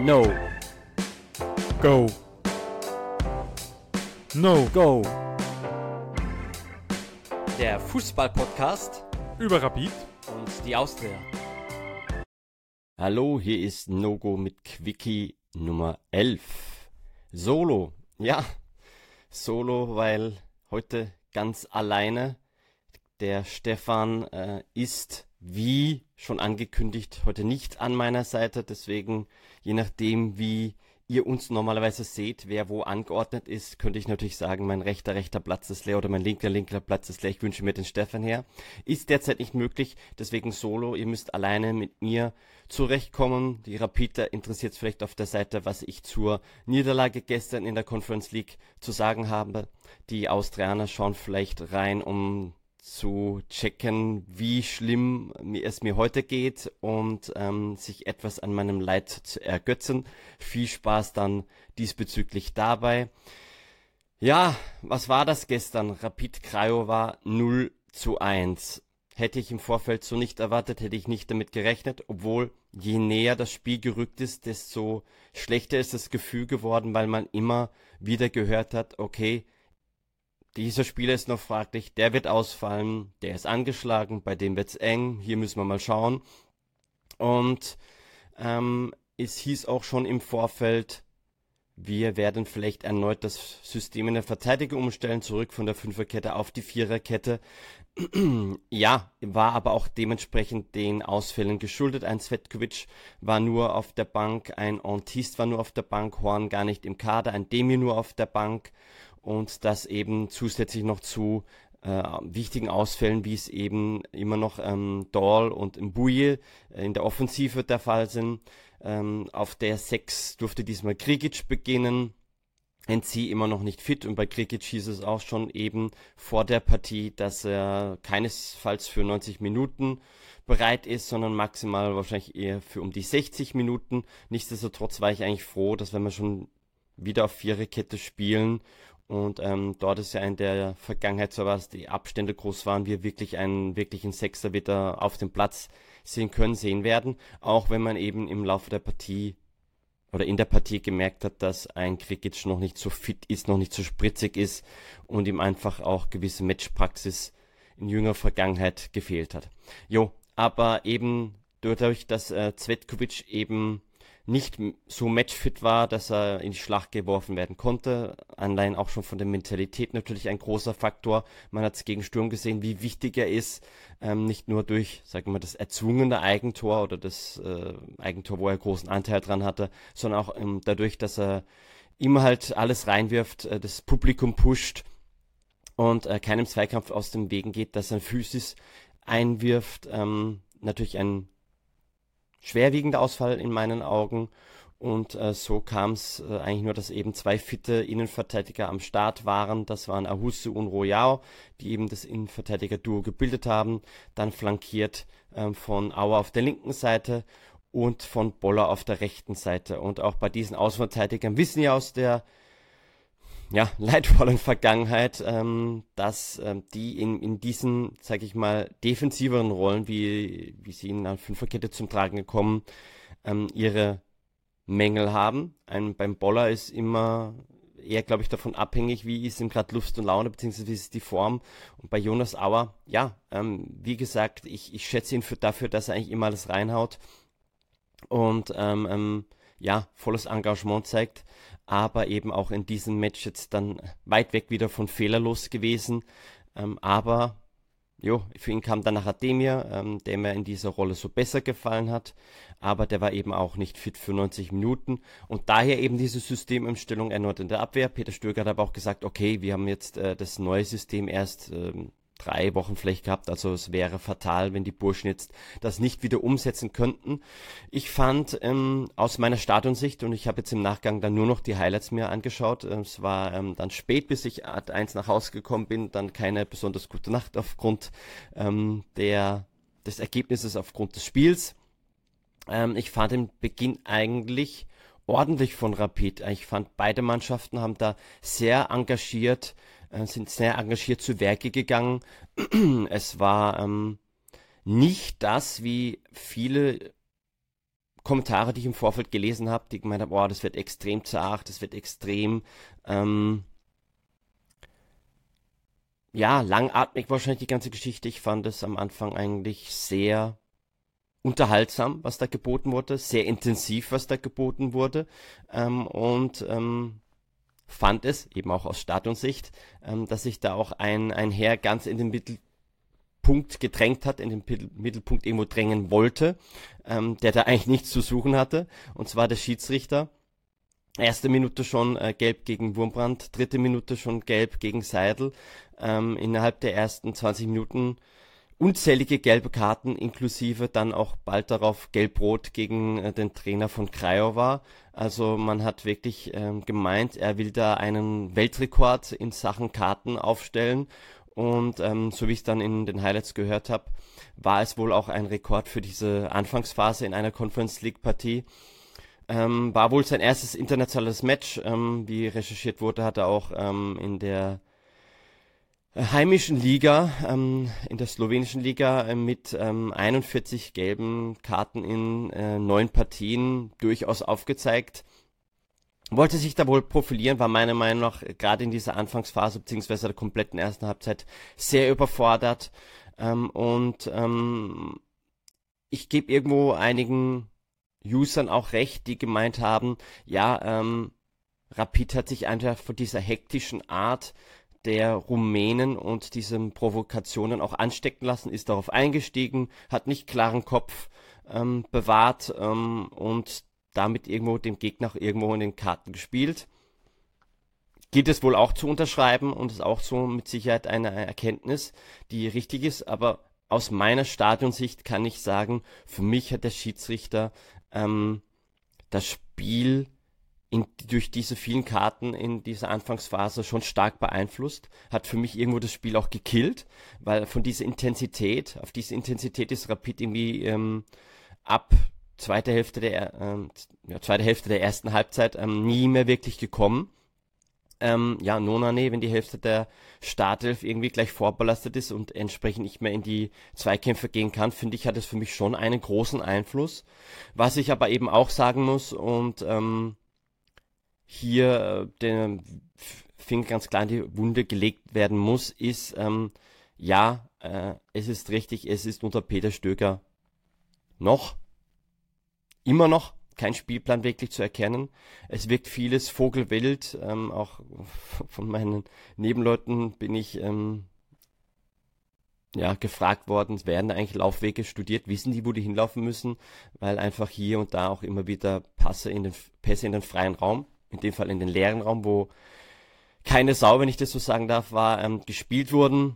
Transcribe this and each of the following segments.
No. Go. No. Go. Der Fußball-Podcast Über Rapid und die Austria. Hallo, hier ist No-Go mit Quickie Nummer 11. Solo. Ja, Solo, weil heute ganz alleine. Der Stefan ist, wie schon angekündigt, heute nicht an meiner Seite. Deswegen, je nachdem, wie ihr uns normalerweise seht, wer wo angeordnet ist, könnte ich natürlich sagen, mein rechter Platz ist leer oder mein linker Platz ist leer. Ich wünsche mir den Stefan her. Ist derzeit nicht möglich, deswegen Solo. Ihr müsst alleine mit mir zurechtkommen. Die Rapidler interessiert es vielleicht auf der Seite, was ich zur Niederlage gestern in der Conference League zu sagen habe. Die Austrianer schauen vielleicht rein, um zu checken, wie schlimm es mir heute geht und sich etwas an meinem Leid zu ergötzen. Viel Spaß dann diesbezüglich dabei. Ja, was war das gestern? Rapid Craiova 0:1. Hätte ich im Vorfeld so nicht erwartet, hätte ich nicht damit gerechnet, obwohl je näher das Spiel gerückt ist, desto schlechter ist das Gefühl geworden, weil man immer wieder gehört hat, okay, dieser Spieler ist noch fraglich, der wird ausfallen, der ist angeschlagen, bei dem wird's eng, hier müssen wir mal schauen. Und es hieß auch schon im Vorfeld, wir werden vielleicht erneut das System in der Verteidigung umstellen, zurück von der Fünferkette auf die Viererkette. Ja, war aber auch dementsprechend den Ausfällen geschuldet. Ein Cvetkovic war nur auf der Bank, ein Antist war nur auf der Bank, Horn gar nicht im Kader, ein Demir nur auf der Bank. Und das eben zusätzlich noch zu wichtigen Ausfällen, wie es eben immer noch Dahl und Mbuye in der Offensive der Fall sind. Auf der 6 durfte diesmal Krikic beginnen. NC immer noch nicht fit und bei Krikic hieß es auch schon eben vor der Partie, dass er keinesfalls für 90 Minuten bereit ist, sondern maximal wahrscheinlich eher für um die 60 Minuten. Nichtsdestotrotz war ich eigentlich froh, dass wenn wir schon wieder auf Viererkette spielen und dort ist ja in der Vergangenheit so was, die Abstände groß waren, wir wirklich einen wirklichen Sechser wieder auf dem Platz sehen werden, auch wenn man eben im Laufe der Partie oder in der Partie gemerkt hat, dass ein Krikic noch nicht so fit ist, noch nicht so spritzig ist und ihm einfach auch gewisse Matchpraxis in jüngerer Vergangenheit gefehlt hat. Jo, aber eben dadurch, dass Cvetkovic eben nicht so matchfit war, dass er in die Schlacht geworfen werden konnte. Allein auch schon von der Mentalität natürlich ein großer Faktor. Man hat es gegen Sturm gesehen, wie wichtig er ist. Nicht nur durch, sagen wir mal, das erzwungene Eigentor oder das Eigentor, wo er großen Anteil dran hatte, sondern auch dadurch, dass er immer halt alles reinwirft, das Publikum pusht und keinem Zweikampf aus dem Wegen geht, dass er Physis einwirft. Natürlich ein schwerwiegender Ausfall in meinen Augen und so kam es eigentlich nur, dass eben zwei fitte Innenverteidiger am Start waren. Das waren Ahuse und Royao, die eben das Innenverteidiger-Duo gebildet haben, dann flankiert von Auer auf der linken Seite und von Boller auf der rechten Seite. Und auch bei diesen Außenverteidigern wissen ja aus der leidvollen Vergangenheit, dass die in diesen, sag ich mal, defensiveren Rollen, wie sie in einer Fünferkette zum Tragen gekommen, ihre Mängel haben. Beim Boller ist immer eher, glaube ich, davon abhängig, wie ist ihm gerade Lust und Laune, beziehungsweise wie ist die Form. Und bei Jonas Auer, wie gesagt, ich schätze ihn dafür, dass er eigentlich immer alles reinhaut und volles Engagement zeigt, aber eben auch in diesem Match jetzt dann weit weg wieder von fehlerlos gewesen, für ihn kam dann nachher Demir, der mir in dieser Rolle so besser gefallen hat, aber der war eben auch nicht fit für 90 Minuten und daher eben diese Systemumstellung erneut in der Abwehr. Peter Stöger hat aber auch gesagt, okay, wir haben jetzt das neue System erst 3 Wochen vielleicht gehabt, also es wäre fatal, wenn die Burschen jetzt das nicht wieder umsetzen könnten. Ich fand aus meiner Stadionsicht, und ich habe jetzt im Nachgang dann nur noch die Highlights mir angeschaut, es war dann spät, bis ich Art 1 nach Hause gekommen bin, dann keine besonders gute Nacht aufgrund des Ergebnisses, aufgrund des Spiels. Ich fand den Beginn eigentlich ordentlich von Rapid. Ich fand, beide Mannschaften haben da sind sehr engagiert zu Werke gegangen. Es war nicht das, wie viele Kommentare, die ich im Vorfeld gelesen habe, die gemeint haben, boah, das wird extrem zart, das wird extrem langatmig wahrscheinlich die ganze Geschichte. Ich fand es am Anfang eigentlich sehr unterhaltsam, was da geboten wurde, sehr intensiv, was da geboten wurde, und fand es, eben auch aus Stadionsicht, dass sich da auch ein Herr ganz in den Mittelpunkt gedrängt hat, in den Mittelpunkt irgendwo drängen wollte, der da eigentlich nichts zu suchen hatte, und zwar der Schiedsrichter. Erste Minute schon gelb gegen Wurmbrand, dritte Minute schon gelb gegen Seidel, innerhalb der ersten 20 Minuten unzählige gelbe Karten, inklusive dann auch bald darauf gelb-rot gegen den Trainer von Craiova. Also man hat wirklich gemeint, er will da einen Weltrekord in Sachen Karten aufstellen, und so wie ich es dann in den Highlights gehört habe, war es wohl auch ein Rekord für diese Anfangsphase in einer Conference League Partie. War wohl sein erstes internationales Match. Wie recherchiert wurde, hat er auch in der heimischen Liga, in der slowenischen Liga, mit 41 gelben Karten in 9 Partien durchaus aufgezeigt. Wollte sich da wohl profilieren, war meiner Meinung nach gerade in dieser Anfangsphase beziehungsweise der kompletten ersten Halbzeit sehr überfordert. Ich gebe irgendwo einigen Usern auch recht, die gemeint haben, ja, Rapid hat sich einfach von dieser hektischen Art der Rumänen und diesen Provokationen auch anstecken lassen, ist darauf eingestiegen, hat nicht klaren Kopf bewahrt und damit irgendwo dem Gegner auch irgendwo in den Karten gespielt. Gilt es wohl auch zu unterschreiben und ist auch so mit Sicherheit eine Erkenntnis, die richtig ist, aber aus meiner Stadionsicht kann ich sagen, für mich hat der Schiedsrichter das Spiel durch diese vielen Karten in dieser Anfangsphase schon stark beeinflusst, hat für mich irgendwo das Spiel auch gekillt, weil auf diese Intensität ist Rapid irgendwie ab zweite Hälfte der ersten Halbzeit nie mehr wirklich gekommen. Nonane, wenn die Hälfte der Startelf irgendwie gleich vorbelastet ist und entsprechend nicht mehr in die Zweikämpfe gehen kann, finde ich, hat es für mich schon einen großen Einfluss. Was ich aber eben auch sagen muss und hier den Finger ganz klar in die Wunde gelegt werden muss, ist, es ist richtig, es ist unter Peter Stöger immer noch kein Spielplan wirklich zu erkennen. Es wirkt vieles vogelwild, auch von meinen Nebenleuten bin ich gefragt worden, werden eigentlich Laufwege studiert, wissen die, wo die hinlaufen müssen, weil einfach hier und da auch immer wieder Pässe in den freien Raum, in dem Fall in den leeren Raum, wo keine Sau, wenn ich das so sagen darf, war, gespielt wurden.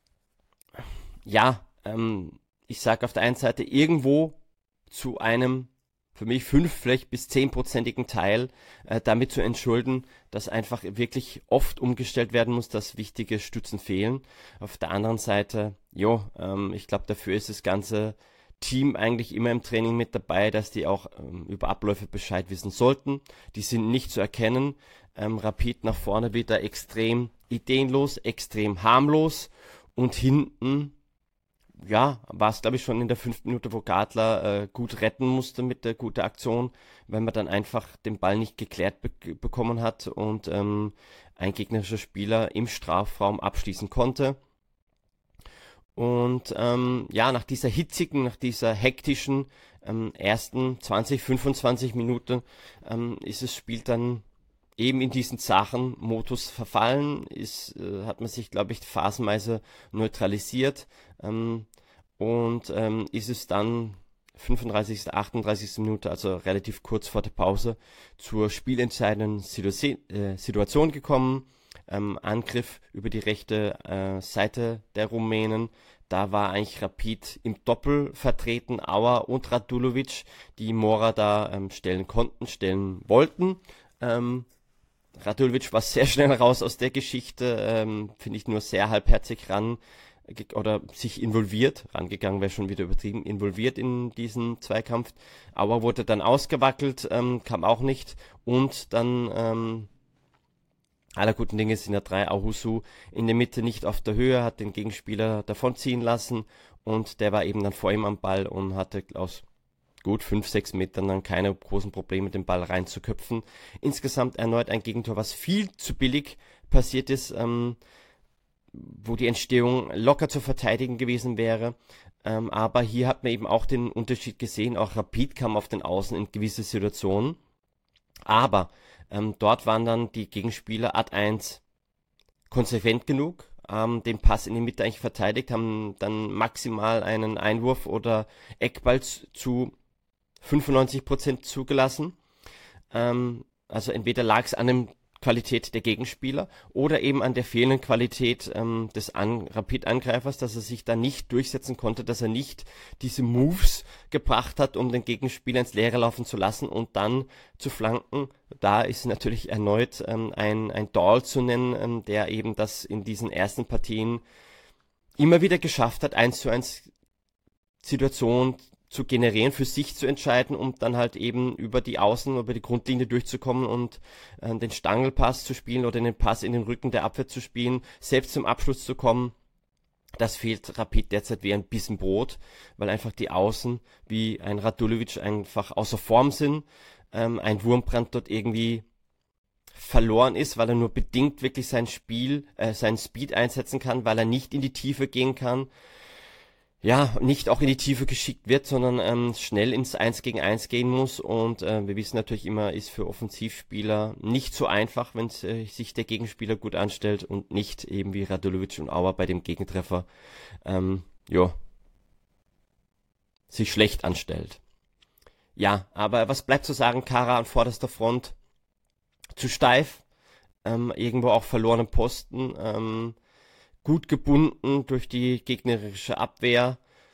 Ich sage auf der einen Seite irgendwo zu einem für mich 5, vielleicht bis 10%igen Teil damit zu entschulden, dass einfach wirklich oft umgestellt werden muss, dass wichtige Stützen fehlen. Auf der anderen Seite, ich glaube, dafür ist das ganze Team eigentlich immer im Training mit dabei, dass die auch über Abläufe Bescheid wissen sollten. Die sind nicht zu erkennen. Rapid nach vorne wieder extrem ideenlos, extrem harmlos, und hinten war es, glaube ich, schon in der 5. Minute, wo Gadler gut retten musste mit der guten Aktion, weil man dann einfach den Ball nicht geklärt bekommen hat und ein gegnerischer Spieler im Strafraum abschließen konnte. Und nach dieser hektischen ersten 20, 25 Minuten ist das Spiel dann eben in diesen zachen Modus verfallen, hat man sich, glaube ich, phasenweise neutralisiert, ist es dann 35., 38. Minute, also relativ kurz vor der Pause, zur spielentscheidenden Situation gekommen. Angriff über die rechte Seite der Rumänen. Da war eigentlich Rapid im Doppel vertreten, Auer und Radulovic, die Mora da stellen wollten. Radulovic war sehr schnell raus aus der Geschichte, finde ich nur sehr halbherzig rangegangen wäre schon wieder übertrieben, involviert in diesen Zweikampf. Auer wurde dann ausgewackelt, kam auch nicht, und dann aller guten Dinge sind ja 3, Ahusu in der Mitte nicht auf der Höhe, hat den Gegenspieler davonziehen lassen, und der war eben dann vor ihm am Ball und hatte aus gut 5-6 Metern dann keine großen Probleme, den Ball reinzuköpfen. Insgesamt erneut ein Gegentor, was viel zu billig passiert ist, wo die Entstehung locker zu verteidigen gewesen wäre. Aber hier hat man eben auch den Unterschied gesehen, auch Rapid kam auf den Außen in gewisse Situationen. Aber dort waren dann die Gegenspieler Ad 1 konsequent genug, den Pass in die Mitte eigentlich verteidigt, haben dann maximal einen Einwurf oder Eckball zu 95% zugelassen. Also entweder lag es an der Qualität der Gegenspieler oder eben an der fehlenden Qualität des Rapid-Angreifers, dass er sich da nicht durchsetzen konnte, dass er nicht diese Moves gebracht hat, um den Gegenspieler ins Leere laufen zu lassen und dann zu flanken. Da ist natürlich erneut ein Dahl zu nennen, der eben das in diesen ersten Partien immer wieder geschafft hat, 1:1 Situationen zu generieren, für sich zu entscheiden, um dann halt eben über die Außen, über die Grundlinie durchzukommen und den Stangelpass zu spielen oder den Pass in den Rücken der Abwehr zu spielen, selbst zum Abschluss zu kommen. Das fehlt Rapid derzeit wie ein Bissen Brot, weil einfach die Außen wie ein Radulovic einfach außer Form sind. Ein Wurmbrand dort irgendwie verloren ist, weil er nur bedingt wirklich seinen Speed einsetzen kann, weil er nicht in die Tiefe gehen kann. Ja, nicht auch in die Tiefe geschickt wird, sondern schnell ins 1 gegen 1 gehen muss und wir wissen natürlich immer, ist für Offensivspieler nicht so einfach, wenn sich der Gegenspieler gut anstellt und nicht eben wie Radulovic und Auer bei dem Gegentreffer sich schlecht anstellt. Ja, aber was bleibt zu sagen, Kara an vorderster Front zu steif, irgendwo auch verlorene Posten, gut gebunden durch die gegnerische Abwehr,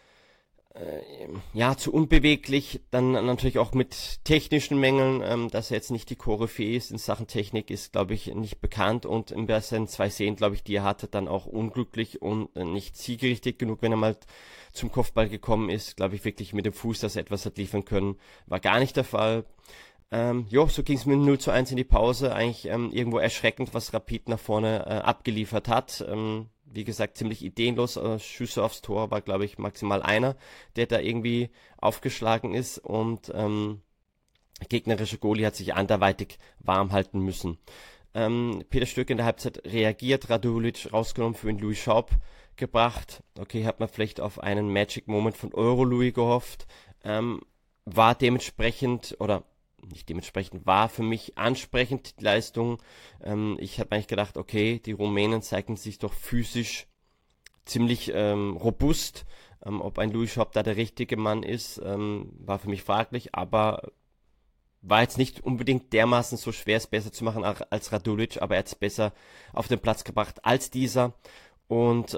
zu unbeweglich, dann natürlich auch mit technischen Mängeln, dass er jetzt nicht die Koryphäe ist in Sachen Technik, ist, glaube ich, nicht bekannt und in seinen 2 Szenen, glaube ich, die er hatte, dann auch unglücklich und nicht zielgerichtet genug, wenn er mal zum Kopfball gekommen ist, glaube ich, wirklich mit dem Fuß, dass er etwas hat liefern können, war gar nicht der Fall. So ging es mit 0:1 in die Pause, eigentlich irgendwo erschreckend, was Rapid nach vorne abgeliefert hat. Wie gesagt, ziemlich ideenlos. Schüsse aufs Tor war, glaube ich, maximal einer, der da irgendwie aufgeschlagen ist und gegnerische Goalie hat sich anderweitig warm halten müssen. Peter Stöcke in der Halbzeit reagiert, Radulovic rausgenommen, für ihn Louis Schaub gebracht. Okay, hat man vielleicht auf einen Magic Moment von Euro-Louis gehofft. War dementsprechend, oder nicht dementsprechend, war für mich ansprechend die Leistung. Ich habe eigentlich gedacht, okay, die Rumänen zeigen sich doch physisch ziemlich robust. Ob ein Louis Schaub da der richtige Mann ist, war für mich fraglich, aber war jetzt nicht unbedingt dermaßen so schwer, es besser zu machen als Radulovic, aber er hat es besser auf den Platz gebracht als dieser und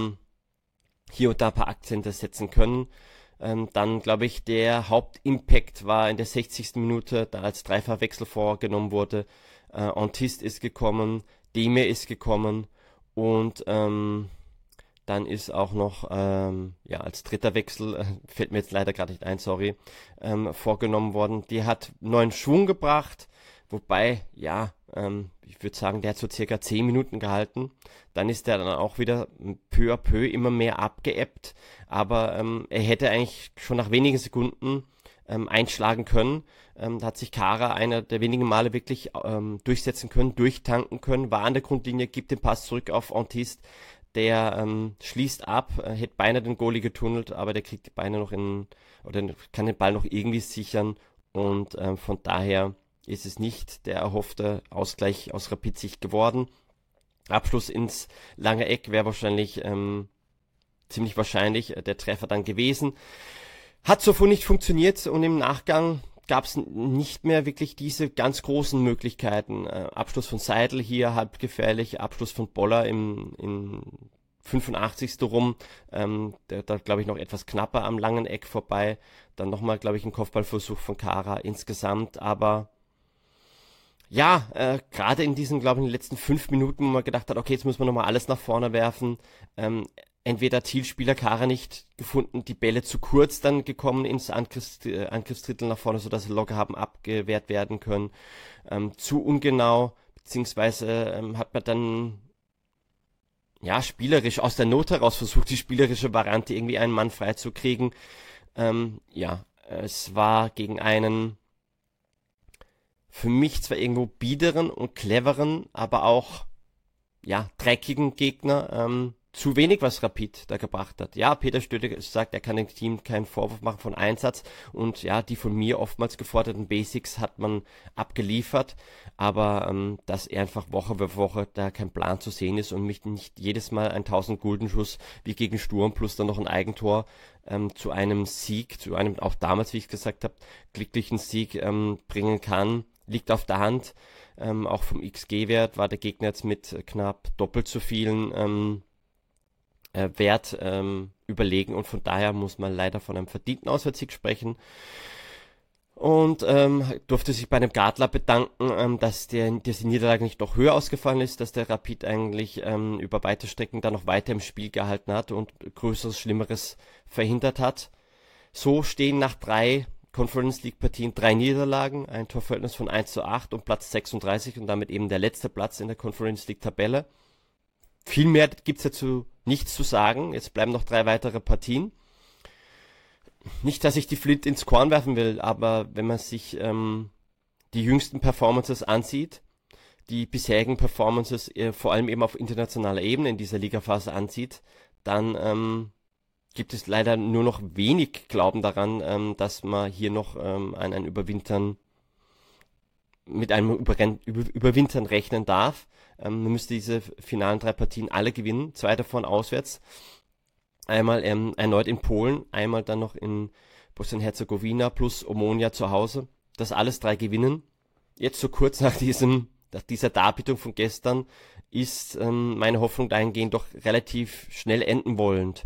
hier und da ein paar Akzente setzen können. Dann, glaube ich, der Hauptimpact war in der 60. Minute, da als Dreifachwechsel vorgenommen wurde. Antist ist gekommen, Demir ist gekommen und dann ist auch noch, als dritter Wechsel, fällt mir jetzt leider gerade nicht ein, sorry, vorgenommen worden. Die hat neuen Schwung gebracht, wobei, ich würde sagen, der hat so circa 10 Minuten gehalten. Dann ist der dann auch wieder peu à peu immer mehr abgeebbt, aber er hätte eigentlich schon nach wenigen Sekunden einschlagen können. Da hat sich Kara einer der wenigen Male wirklich durchsetzen können, durchtanken können, war an der Grundlinie, gibt den Pass zurück auf Antist, der schließt ab, hätte beinahe den Goalie getunnelt, aber der kriegt die Beine noch kann den Ball noch irgendwie sichern und von daher ist es nicht der erhoffte Ausgleich aus Rapid-Sicht geworden. Abschluss ins lange Eck wäre wahrscheinlich, ziemlich wahrscheinlich der Treffer dann gewesen. Hat sofort nicht funktioniert und im Nachgang gab es nicht mehr wirklich diese ganz großen Möglichkeiten. Abschluss von Seidel hier halb gefährlich, Abschluss von Boller im 85. rum, der glaube ich noch etwas knapper am langen Eck vorbei. Dann nochmal, glaube ich, ein Kopfballversuch von Kara insgesamt, aber gerade in diesen, glaube ich, in den letzten 5 Minuten, wo man gedacht hat, okay, jetzt muss man nochmal alles nach vorne werfen. Entweder Zielspieler Kara nicht gefunden, die Bälle zu kurz dann gekommen ins Angriffsdrittel nach vorne, sodass sie locker haben abgewehrt werden können. Zu ungenau, beziehungsweise hat man dann spielerisch aus der Not heraus versucht, die spielerische Variante irgendwie einen Mann frei zu kriegen. Es war gegen einen für mich zwar irgendwo biederen und cleveren, aber auch dreckigen Gegner zu wenig, was Rapid da gebracht hat. Ja, Peter Stöger sagt, er kann dem Team keinen Vorwurf machen von Einsatz und ja, die von mir oftmals geforderten Basics hat man abgeliefert, aber dass er einfach Woche für Woche da kein Plan zu sehen ist und mich nicht jedes Mal ein 1000-Gulden-Schuss wie gegen Sturm plus dann noch ein Eigentor zu einem Sieg, zu einem auch damals, wie ich gesagt habe, glücklichen Sieg bringen kann, liegt auf der Hand. Auch vom XG-Wert war der Gegner jetzt mit knapp doppelt so vielen Wert überlegen und von daher muss man leider von einem verdienten Auswärtssieg sprechen. Und durfte sich bei einem Gartler bedanken, dass die Niederlage nicht noch höher ausgefallen ist, dass der Rapid eigentlich über weite Strecken dann noch weiter im Spiel gehalten hat und Größeres, Schlimmeres verhindert hat. So stehen nach 3 Conference League Partien 3 Niederlagen, ein Torverhältnis von 1:8 und Platz 36 und damit eben der letzte Platz in der Conference League Tabelle. Viel mehr gibt's dazu nichts zu sagen. Jetzt bleiben noch 3 weitere Partien. Nicht, dass ich die Flint ins Korn werfen will, aber wenn man sich die jüngsten Performances ansieht, die bisherigen Performances vor allem eben auf internationaler Ebene in dieser Ligaphase ansieht, dann gibt es leider nur noch wenig Glauben daran, dass man hier noch ein Überwintern mit einem Überwintern rechnen darf. Man müsste diese finalen 3 Partien alle gewinnen, 2 davon auswärts. Einmal erneut in Polen, einmal dann noch in Bosnien-Herzegowina plus Omonia zu Hause. Das alles 3 gewinnen. Jetzt so kurz nach dieser Darbietung von gestern ist meine Hoffnung dahingehend doch relativ schnell enden wollend.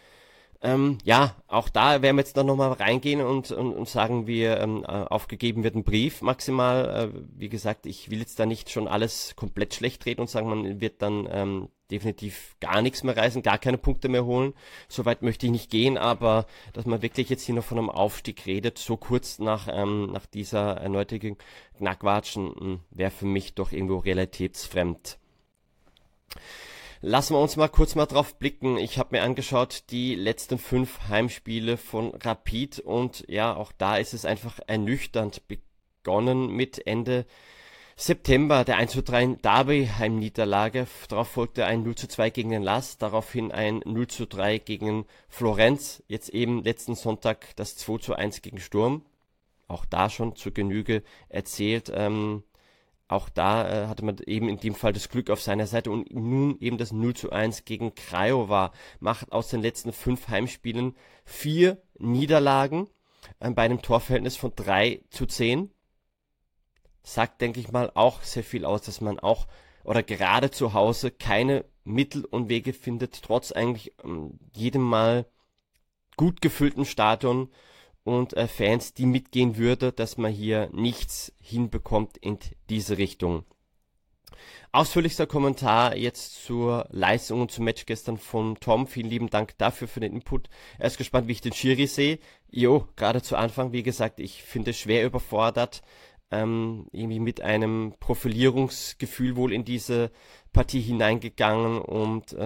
Auch da werden wir jetzt dann nochmal reingehen und sagen, aufgegeben wird ein Brief maximal. Wie gesagt, ich will jetzt da nicht schon alles komplett schlecht reden und sagen, man wird dann definitiv gar nichts mehr reißen, gar keine Punkte mehr holen. Soweit möchte ich nicht gehen, aber dass man wirklich jetzt hier noch von einem Aufstieg redet, so kurz nach dieser erneuten Knackwatschen, wäre für mich doch irgendwo realitätsfremd. Lassen wir uns mal kurz drauf blicken. Ich habe mir angeschaut die letzten 5 Heimspiele von Rapid und ja, auch da ist es einfach ernüchternd begonnen mit Ende September, der 1:3 Derby-Heimniederlage. Darauf folgte ein 0:2 gegen den LASK, daraufhin ein 0:3 gegen Florenz. Jetzt eben letzten Sonntag das 2:1 gegen Sturm. Auch da schon zur Genüge erzählt. Auch da hatte man eben in dem Fall das Glück auf seiner Seite und nun eben das 0:1 gegen Craiova macht aus den letzten 5 Heimspielen 4 Niederlagen bei einem Torverhältnis von 3:10. Sagt, denke ich mal, auch sehr viel aus, dass man auch oder gerade zu Hause keine Mittel und Wege findet, trotz eigentlich jedem Mal gut gefüllten Stadion und Fans, die mitgehen würde, dass man hier nichts hinbekommt in diese Richtung. Ausführlichster Kommentar jetzt zur Leistung und zum Match gestern von Tom. Vielen lieben Dank dafür für den Input. Er ist gespannt, wie ich den Schiri sehe. Gerade zu Anfang, wie gesagt, ich finde es schwer überfordert, irgendwie mit einem Profilierungsgefühl wohl in diese Partie hineingegangen und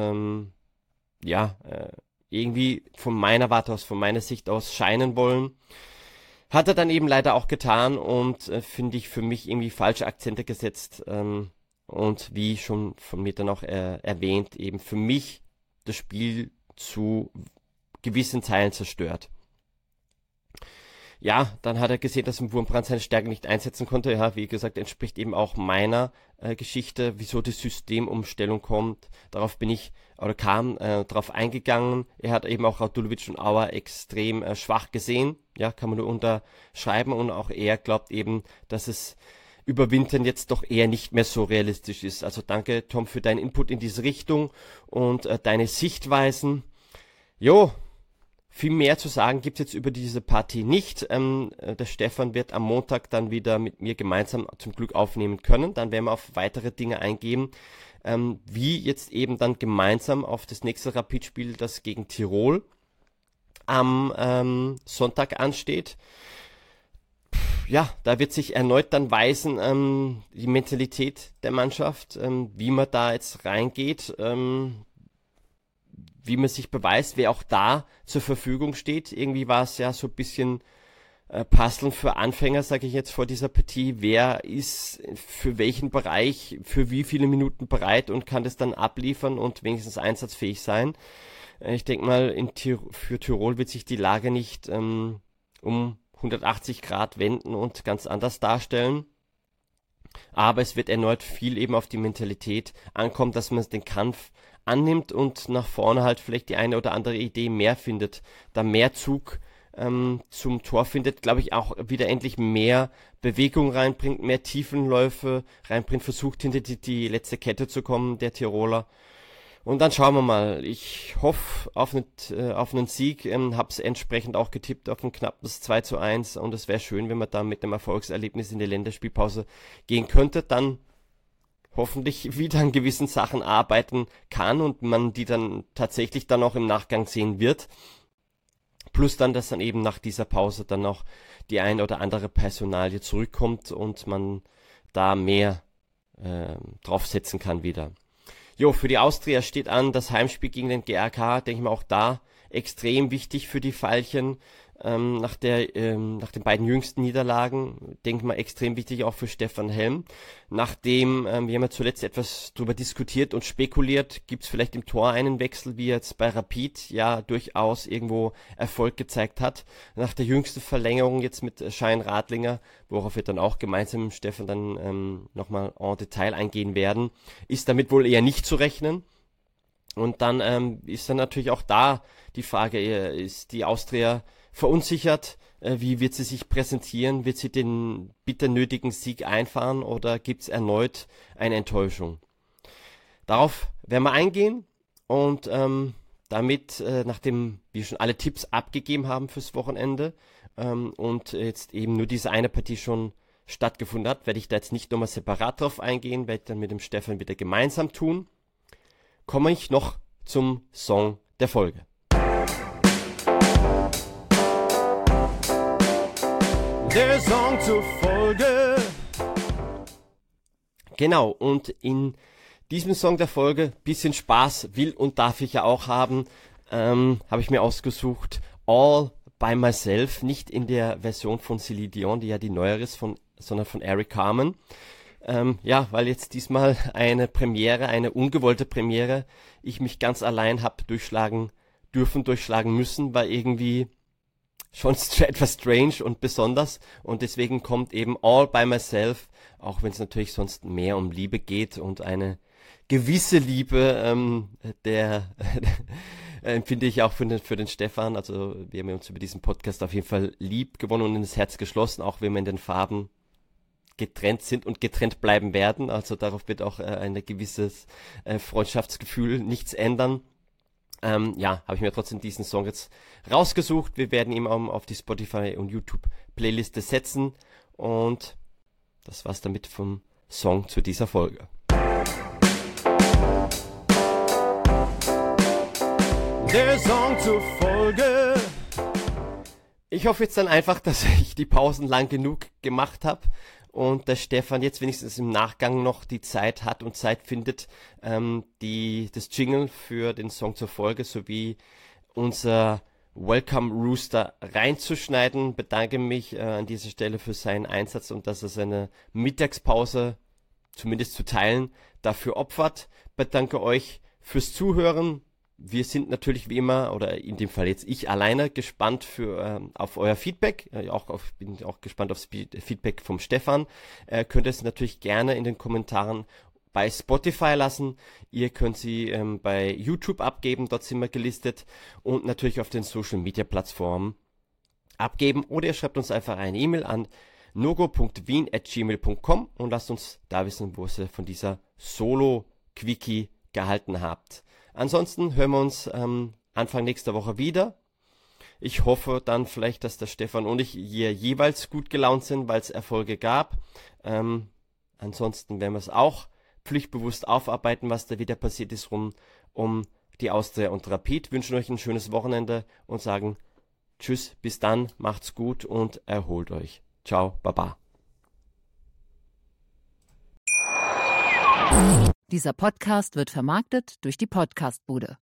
irgendwie von meiner Warte aus, von meiner Sicht aus scheinen wollen. Hat er dann eben leider auch getan und finde ich für mich irgendwie falsche Akzente gesetzt und wie schon von mir dann auch erwähnt, eben für mich das Spiel zu gewissen Teilen zerstört. Ja, dann hat er gesehen, dass im Wurmbrand seine Stärke nicht einsetzen konnte. Ja, wie gesagt, entspricht eben auch meiner Geschichte, wieso die Systemumstellung kommt. Darauf darauf eingegangen. Er hat eben auch Radulovic und Auer extrem schwach gesehen. Ja, kann man nur unterschreiben. Und auch er glaubt eben, dass es Überwintern jetzt doch eher nicht mehr so realistisch ist. Also danke, Tom, für deinen Input in diese Richtung und deine Sichtweisen. Viel mehr zu sagen gibt's jetzt über diese Partie nicht. Der Stefan wird am Montag dann wieder mit mir gemeinsam zum Glück aufnehmen können. Dann werden wir auf weitere Dinge eingehen, wie jetzt eben dann gemeinsam auf das nächste Rapid-Spiel, das gegen Tirol am Sonntag ansteht. Da wird sich erneut dann weisen, die Mentalität der Mannschaft, wie man da jetzt reingeht, wie man sich beweist, wer auch da zur Verfügung steht. Irgendwie war es ja so ein bisschen puzzeln für Anfänger, sage ich jetzt vor dieser Partie. Wer ist für welchen Bereich, für wie viele Minuten bereit und kann das dann abliefern und wenigstens einsatzfähig sein. Ich denke mal, für Tirol wird sich die Lage nicht um 180 Grad wenden und ganz anders darstellen. Aber es wird erneut viel eben auf die Mentalität ankommen, dass man den Kampf annimmt und nach vorne halt vielleicht die eine oder andere Idee mehr findet, da mehr Zug zum Tor findet, glaube ich, auch wieder endlich mehr Bewegung reinbringt, mehr Tiefenläufe reinbringt, versucht hinter die letzte Kette zu kommen, der Tiroler. Und dann schauen wir mal. Ich hoffe auf einen Sieg, habe es entsprechend auch getippt auf ein knappes 2:1 und es wäre schön, wenn man da mit einem Erfolgserlebnis in die Länderspielpause gehen könnte, dann hoffentlich wieder an gewissen Sachen arbeiten kann und man die dann tatsächlich dann auch im Nachgang sehen wird. Plus dann, dass dann eben nach dieser Pause dann auch die ein oder andere Personalie zurückkommt und man da mehr draufsetzen kann wieder. Jo, für die Austria steht an das Heimspiel gegen den GRK, denke ich mal auch da extrem wichtig für die Veilchen. Nach den beiden jüngsten Niederlagen, denke mal extrem wichtig auch für Stefan Helm. Nachdem, wir haben ja zuletzt etwas drüber diskutiert und spekuliert, gibt es vielleicht im Tor einen Wechsel, wie jetzt bei Rapid ja durchaus irgendwo Erfolg gezeigt hat. Nach der jüngsten Verlängerung jetzt mit Schein Radlinger, worauf wir dann auch gemeinsam mit Stefan dann nochmal en Detail eingehen werden, ist damit wohl eher nicht zu rechnen. Und dann ist dann natürlich auch da die Frage, ist die Austria verunsichert, wie wird sie sich präsentieren, wird sie den bitter nötigen Sieg einfahren oder gibt es erneut eine Enttäuschung? Darauf werden wir eingehen und damit, nachdem wir schon alle Tipps abgegeben haben fürs Wochenende und jetzt eben nur diese eine Partie schon stattgefunden hat, werde ich da jetzt nicht nochmal separat drauf eingehen, werde ich dann mit dem Stefan wieder gemeinsam tun. Komme ich noch zum Song der Folge. Der Song zur Folge. Genau, und in diesem Song der Folge, bisschen Spaß will und darf ich ja auch haben, habe ich mir ausgesucht All by Myself, nicht in der Version von Celine Dion, die ja die neuere ist, sondern von Eric Carmen. Ja, weil jetzt diesmal eine Premiere, eine ungewollte Premiere, ich mich ganz allein habe durchschlagen müssen, war irgendwie schon etwas strange und besonders und deswegen kommt eben All by Myself, auch wenn es natürlich sonst mehr um Liebe geht und eine gewisse Liebe, empfinde ich auch für den Stefan, also wir haben uns über diesen Podcast auf jeden Fall lieb gewonnen und ins Herz geschlossen, auch wenn wir in den Farben getrennt sind und getrennt bleiben werden, also darauf wird auch ein gewisses Freundschaftsgefühl nichts ändern. Ja, habe ich mir trotzdem diesen Song jetzt rausgesucht. Wir werden ihn auf die Spotify und YouTube Playliste setzen und das war's damit vom Song zu dieser Folge. Der Song zur Folge. Ich hoffe jetzt dann einfach, dass ich die Pausen lang genug gemacht habe und der Stefan jetzt wenigstens im Nachgang noch die Zeit hat und Zeit findet, das Jingle für den Song zur Folge sowie unser Welcome Rooster reinzuschneiden. Bedanke mich an dieser Stelle für seinen Einsatz und dass er seine Mittagspause zumindest zu teilen dafür opfert. Bedanke euch fürs Zuhören. Wir sind natürlich wie immer, oder in dem Fall jetzt ich alleine, gespannt auf euer Feedback. Bin auch gespannt aufs Feedback vom Stefan. Könnt ihr es natürlich gerne in den Kommentaren bei Spotify lassen. Ihr könnt sie bei YouTube abgeben, dort sind wir gelistet. Und natürlich auf den Social Media Plattformen abgeben. Oder ihr schreibt uns einfach eine E-Mail an nogo.wien@gmail.com und lasst uns da wissen, wo ihr von dieser Solo-Quickie gehalten habt. Ansonsten hören wir uns Anfang nächster Woche wieder. Ich hoffe dann vielleicht, dass der Stefan und ich hier jeweils gut gelaunt sind, weil es Erfolge gab. Ansonsten werden wir es auch pflichtbewusst aufarbeiten, was da wieder passiert ist um die Austria und Rapid. Wünschen euch ein schönes Wochenende und sagen Tschüss, bis dann, macht's gut und erholt euch. Ciao, baba. Dieser Podcast wird vermarktet durch die Podcastbude.